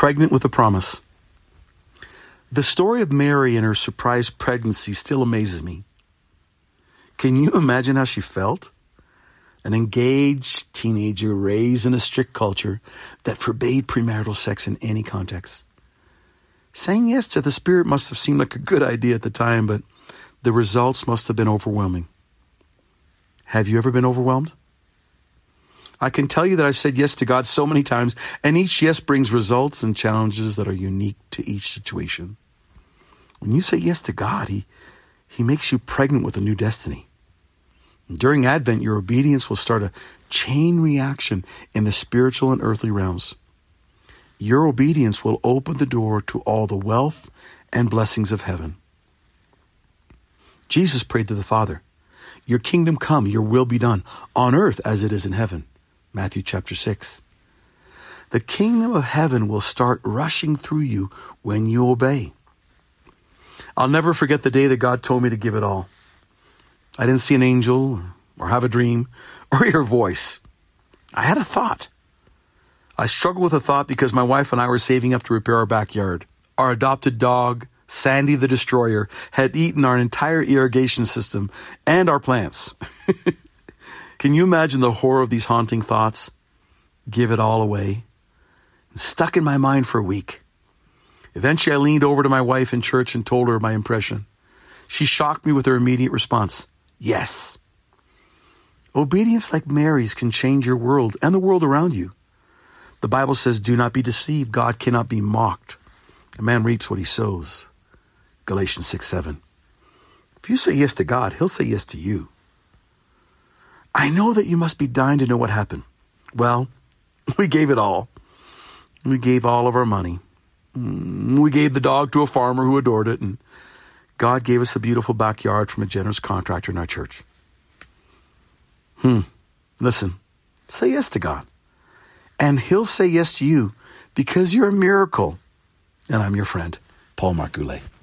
pregnant with a promise. The story of Mary and her surprise pregnancy still amazes me. Can you imagine how she felt? An engaged teenager raised in a strict culture that forbade premarital sex in any context. Saying yes to the Spirit must have seemed like a good idea at the time, but the results must have been overwhelming. Have you ever been overwhelmed? I can tell you that I've said yes to God so many times, and each yes brings results and challenges that are unique to each situation. When you say yes to God, He makes you pregnant with a new destiny. And during Advent, your obedience will start a chain reaction in the spiritual and earthly realms. Your obedience will open the door to all the wealth and blessings of heaven. Jesus prayed to the Father, "Your kingdom come, your will be done, on earth as it is in heaven." Matthew chapter 6. The kingdom of heaven will start rushing through you when you obey. I'll never forget the day that God told me to give it all. I didn't see an angel or have a dream or hear a voice. I had a thought. I struggled with a thought because my wife and I were saving up to repair our backyard. Our adopted dog, Sandy the Destroyer, had eaten our entire irrigation system and our plants. Can you imagine the horror of these haunting thoughts? Give it all away. Stuck in my mind for a week. Eventually, I leaned over to my wife in church and told her my impression. She shocked me with her immediate response. Yes. Obedience like Mary's can change your world and the world around you. The Bible says, "Do not be deceived. God cannot be mocked. A man reaps what he sows." Galatians 6:7. If you say yes to God, He'll say yes to you. I know that you must be dying to know what happened. Well, we gave it all. We gave all of our money. We gave the dog to a farmer who adored it, and God gave us a beautiful backyard from a generous contractor in our church. Listen, say yes to God, and He'll say yes to you because you're a miracle. And I'm your friend, Paul Marc Goulet.